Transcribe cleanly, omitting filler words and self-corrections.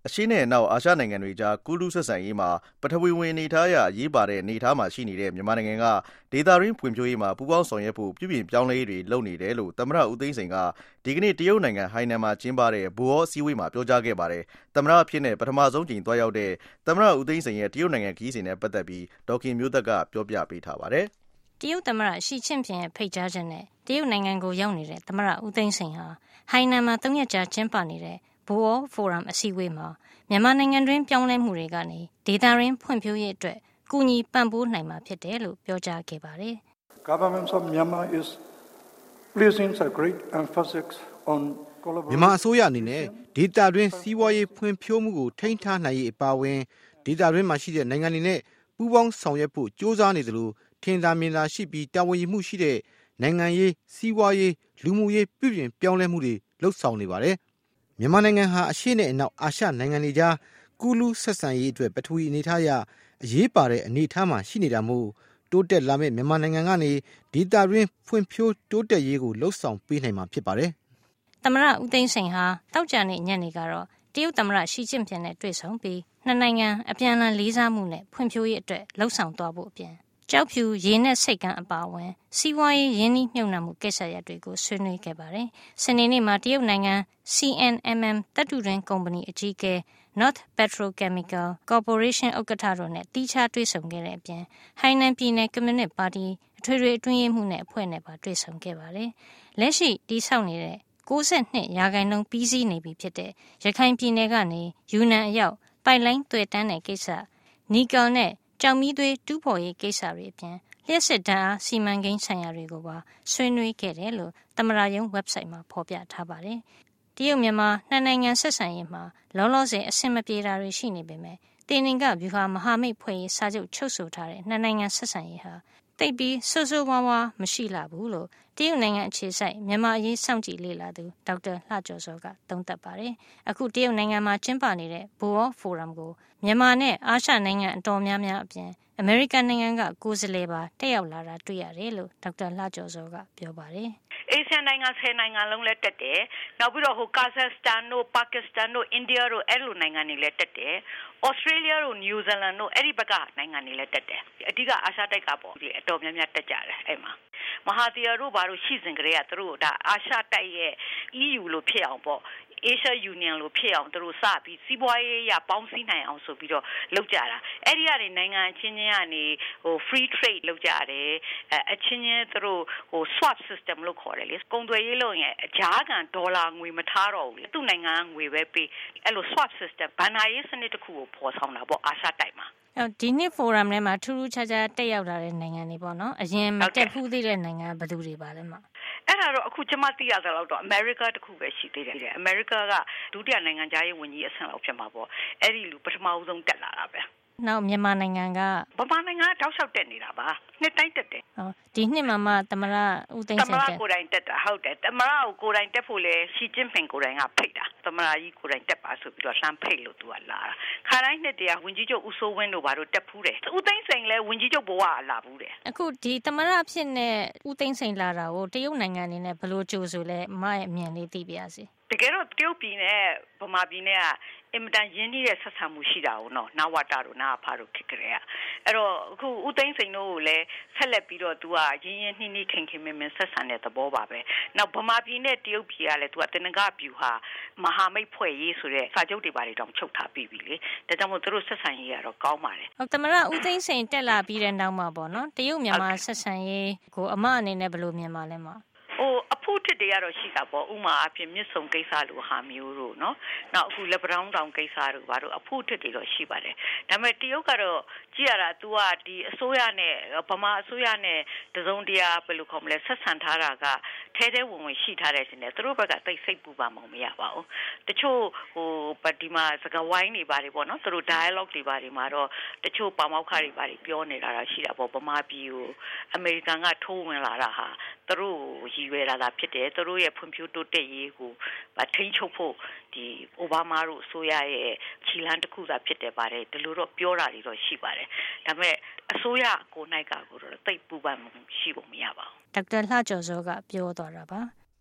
အရှေ့နဲ့အနောက်အာရှနိုင်ငံတွေကြားကူးလူးဆက်ဆံရေးမှာပထဝီဝင်အနေအထားအရအရေးပါတဲ့အနေအထားမှာရှိနေတဲ့မြန်မာနိုင်ငံကဒေသတွင်းဖွံ့ဖြိုးရေးမှာပူးပေါင်းဆောင်ရွက်ဖို့ပြုပြင်ပြောင်းလဲရေးတွေလုပ်နေတယ်လို့သမ္မတဦးသိန်းစိန်ကဒီကနေ့တရုတ်နိုင်ငံဟိုင်နန်မှာကျင်းပတဲ့ဗဟောအစည်းအဝေးမှာပြောကြားခဲ့ပါတယ်။သမ္မတအဖြစ်နဲ့ပထမဆုံးကြိမ်သွားရောက်တဲ့သမ္မတဦးသိန်းစိန်ရဲ့တရုတ်နိုင်ငံခရီးစဉ်နဲ့ပတ်သက်ပြီးဒေါ်ခင်မျိုးသက်ကပြောပြပေးထားပါတယ်။တရုတ်သမ္မတရှီကျင့်ဖျင်ရဲ့ဖိတ်ကြားချက်နဲ့တရုတ်နိုင်ငံကိုရောက်နေတဲ့သမ္မတဦးသိန်းစိန်ဟာဟိုင်နန်မှာ3 ရက်ကြာကျင်းပနေတဲ့ဗဟောဖိုရမ်အစည်းအဝေးမှာမြန်မာနိုင်ငံတွင်းပြောင်းလဲမှုတွေကနေဒေသတွင်းဖွံ့ဖြိုးရေးအတွက်ကူညီပံ့ပိုးနိုင်မှာဖြစ်တယ်လို့ပြောကြားခဲ့ပါတယ်။ Government of Myanmar is placing a great emphasis on collaboration. မြန်မာအစိုးရအနေနဲ့ဒေသတွင်းစီးပွားရေးဖွံ့ဖြိုးမှုကိုထိန်းထားနိုင်ရေးအပါအဝင်ဒေသတွင်းမှာရှိတဲ့နိုင်ငံတွေနဲ့ပူးပေါင်းဆောင်ရွက်ဖို့ကြိုးစားနေသလိုထင်သာမြင်သာရှိပြီးတာဝန်ယူမှုရှိတဲ့နိုင်ငံရေးစီးပွားရေးလူမှုရေးပြုပြင်ပြောင်းလဲမှုတွေလှုပ်ဆောင်နေပါတယ်။မြန်မာနိုင်ငံဟာအရှေ့နဲ့အနောက်အာရှနိုင်ငံတွေကြားကူးလူးဆက်ဆံရေးအတွက်ပထဝီအနေအထားအရအရေးပါတဲ့အနေအထားမှာရှိနေတာမို့တိုးတက်လာမဲ့မြန်မာနိုင်ငံကနေဒေသတွင်းဖွံ့ဖြိုးတိုးတက်ရေးကိုလှုပ်ဆောင်ပေးနိုင်မှာဖြစ်ပါတယ်။သမ္မတဦးသိန်းစိန်ဟာတောက်ကြနေ့ညနေကတော့တရုတ်သမ္မတရှီကျင့်ဖျင်နဲ့တွေ့ဆုံပြီးနှစ်နိုင်ငံအပြန်အလှန်လေးစားမှုနဲ့ဖွံ့ဖြိုးရေးအတွက်လှုပ်ဆောင်သွားဖို့အပြင်ကျောက်ဖြူရေနက်ဆိပ်ကမ်းအပါအဝင်စီးပွားရေးရင်းနှီးမြှုပ်နှံမှုကိစ္စရပ်တွေကိုဆွေးနွေးခဲ့ပါတယ်။စနေနေ့မှာတရုတ်နိုင်ငံ CNMM သတ္တုတွင်းကုမ္ပဏီအကြီးအကဲ North Petrochemical Corporation ဥက္ကဋ္ဌတို့နဲ့တီးခြားတွေ့ဆုံခဲ့တဲ့အပြင်ဟိုင်နန်ပြည်နယ်ကွန်မြူနစ်ပါတီအထွေထွေအတွင်းရေးမှူးနဲ့အဖွဲ့နဲ့ပါတွေ့ဆုံခဲ့ပါတယ်။လက်ရှိတည်ဆောက်နေတဲ့92%ပြီးစီးနေပြီဖြစ်တဲ့ရခိုင်ပြည်နယ်ကနေယူနန်အရောက်ပိုက်လိုင်းသွယ်တန်းတဲ့ကိစ္စနီကယ်နဲ့ကြောင်မီးသွေးတူးဖော်ရေးကိစ္စတွေအပြင်လျှက်စစ်ဓာတ်အားစီမံကိန်းဆိုင်ရာတွေကိုပါဆွေးနွေးခဲ့တယ်လို့သမ္မတရုံး website မှာဖော်ပြထားပါတယ်။တရုတ်မြန်မာနှစ်နိုင်ငံဆက်ဆံရေးမှာလောလောဆယ်အဆင်မပြေတာတွေရှိနေပေမဲ့တင်နင်ကဗျူဟာမဟာမိတ်ဖွဲ့ရေးစာချုပ်ချုပ်ဆိုထားတဲ့နှစ်နိုင်ငံဆက်ဆံရေးဟာတိတ်ပြီးဆိုးဆိုးဝါးဝါးမရှိလာဘူးလို့တရုတ်နိုင်ငံအခြေစိုက်မြန်မာအရေးစောင့်ကြည့်လေ့လာသူဒေါက်တာလှကျော်စောကသုံးသပ်ပါတယ်။အခုတရုတ်နိုင်ငံမှာကျင်းပနေတဲ့ဗဟောဖိုရမ်ကိုမြန်မာနဲ့အာရှနိုင်ငံအတော်များများအပြင်အမေရိကန်နိုင်ငံကကိုယ်စားလှယ်ပါတက်ရောက်လာတာတွေ့ရတယ်လို့ဒေါက်တာလှကျော်စောကပြောပါတယ်။အေရှန်နိုင်ငံ10နိုင်ငံလုံးလည်းတက်တယ်။နောက်ပြီးတော့ကာဇက်စတန်တို့ပါကစ္စတန်တို့အိန္ဒိယတို့အဲ့လိုနိုင်ငံတွေလည်းတက်တယ်။ဩစတြေးလျတို့နယူးဇီလန်တို့အဲ့ဒီဘက်ကနိုင်ငံတွေလည်းတက်တယ်။အဓိကအာရှတိုက်ကပေါ့ဒီအတော်များများတက်ကြတယ်အဲ့မှာမဟာသီယာတို့ဘာလို့ရှိစဉ်ကလေးကသူတို့ဒါအာရှတိုက်ရဲ့ EU လို့ဖြစ်အောင်ပေါ့Asia Union လို့ဖြစ်အောင်သူတို့စပြီးစီးပွားရေးရပေါင်းစည်းနိုင်အောင်ဆိုပြီးတော့လုပ်ကြတာအဲ့ဒီကနေနိုင်ငံအချင်းချင်းကနေfree trade လုပ်ကြတယ်အချင်းချင်းသူတို့swap system လို့ခေါ်တယ်လေကုန်သွယ်ရေးလုပ်ရင်အကြားခံဒေါ်လာငွေမထားတော့ဘူးသူ့နိုင်ငံကငွေပဲပေးအဲ့လို swap system ဘဏ္ဍာရေးစနစ်တစ်ခုကိုပေါ်ဆောင်တာပေါ့အာရှတိုက်မှာဒီနှစ်ဖိုရမ်ထဲမှာထူးထူးခြားခြားတက်ရောက်လာတဲ့နိုင်ငံတွေပေါ့နော်အရင်မတက်ဘူးသေးတဲ့နိုင်ငံဘယ်သူတွေပါလဲမှာအဲ့ဒါတော့အခုကျမသိရသလောက်တော့အမေရိကတခုပဲရှိသေးတယ်အမေရိကကဒုတိယနိုင်ငံသားရေးဝန်ကြီးအဆင့်လောက်ဖြစ်မှာပေါ့အဲ့ဒီလူပထမအဆုံးတက်လာတာပဲနောက်မြန်မာနိုင်ငံကတောက်လျှောက်တက်နေတာပါနှစ်တိုင်းတက်တယ်ဒီနှစ်မှာမှသမရဦးသိန်းစိန်တက်သမရကိုယ်တိုင်တက်တာဟုတ်တယ်သမရကိုယ်တိုင်တက်ဖို့လေရှီကျင်းဖင်ကိုယ်တိုင်ကဖိတ်တာသမရကြီးကိုယ်တိုင်တက်ပါဆိုပြီးတော့လှမ်းဖိတ်လို့သူကလာတာခါတိုင်းနှစ်တည်းကဝန်ကြီးချုပ်ဦးစိုးဝင်းတို့ဘာလို့တက်ဖူးတယ်ဦးသိန်းစိန်လည်းဝန်ကြီးချုပ်ဘဝလာဘူးတယ်အခုဒီသမရဖြစ်နဲ့ဦးသိန်းစိန်လာတာကိုတရုတ်နိုင်ငံအနေနဲ့ဘယ်လိုကြိုဆိုလဲအမရဲ့အမြင်လေးသိပြရစီတကယ်တော့တရုတ်ပြည်နဲ့ဗမာပြည်နဲ့ကအင်မတန်ရင်းနှီးတဲ့ဆက်ဆံမှုရှိတာကိုနော်နဝတတို့နာဖာတို့ဖြစ်ကြတဲ့အဲ့တော့အခုဦးသိန်းစိန်တို့ကိုလည်းဆက်လက်ပြီးတော့သူကရင်းရင်းနှီးနှီးခင်ခင်မင်မင်ဆက်ဆံတဲ့သဘောပါပဲနောက်ဗမာပြည်နဲ့တရုတ်ပြည်ကလည်းသူကတင်နဂဗျူဟာမဟာမိတ်ဖွဲ့ရေးဆိုတဲ့စာချုပ်တွေပါတွေတောင်ချုပ်ထားပြီးပြီလေဒါကြောင့်မို့သူတို့ဆက်ဆံရေးကတော့ကောင်းပါတယ်ဟုတ်သမရဦးသိန်းစိန်တက်လာပြီးတဲ့နောက်မှာပေါ့နော်တရုတ်မြန်မာဆက်ဆံရေးကိုအမအနေနဲ့ဘယ်လိုမြင်ပါလဲမအဖို့တစ်တွေကတော့ရှိတာပေါ့ဥမာအဖြစ်မြစ်ဆုံကိစ္စလိုဟာမျိုးတို့เนาะနောက်အခုလက်ပတောင်းတောင်ကိစ္စတို့ဘာတို့အဖို့တစ်တွေတော့ရှိပါတယ်ဒါပေမဲ့တရုတ်ကတော့ကြည့်ရတာ तू ကဒီအစိုးရနဲ့ဗမာအစိုးရနဲ့တစုံတရာဘယ်လိုခေါ်မလဲဆက်ဆံထားတာကထဲထဲဝင်ဝင်ရှိထားတဲ့ရှင်နဲ့သူတို့ဘက်ကတိတ်စိတ်ပူပါမှမရပါဘူးတချို့ဒီမှာစကားဝိုင်းတွေပါတယ်ပေါ့နော်သူတို့ dialogue တွေပါတယ်မှာတော့တချို့ပါမောက်ခတွေပါတယ်ပြောနေတာရှိတာပေါ့ဗမာပြည်ကိုအမေရိကန်ကထိုးဝင်လာတာဟာသူတို့ရည်ရွယ်လာဖြစ်တယ်သူတို့ရဲ့ဖွံ့ဖြိုးတိုးတက်ရေးကိုထိန်းချုပ်ဖို့ဒီအိုဘားမားတို့အစိုးရရဲ့ခြေလှမ်းတစ်ခုသာဖြစ်တယ်ပါတယ်ဒီလိုတော့ပြောတာတွေတော့ရှိပါတယ်ဒါပေမဲ့အစိုးရကိုနိုင်ကကိုတော့တိတ်ပူပန်မှုရှိဖို့မရပါဘူးဒေါက်တာလှကျော်စောကပြောသွားတာပါ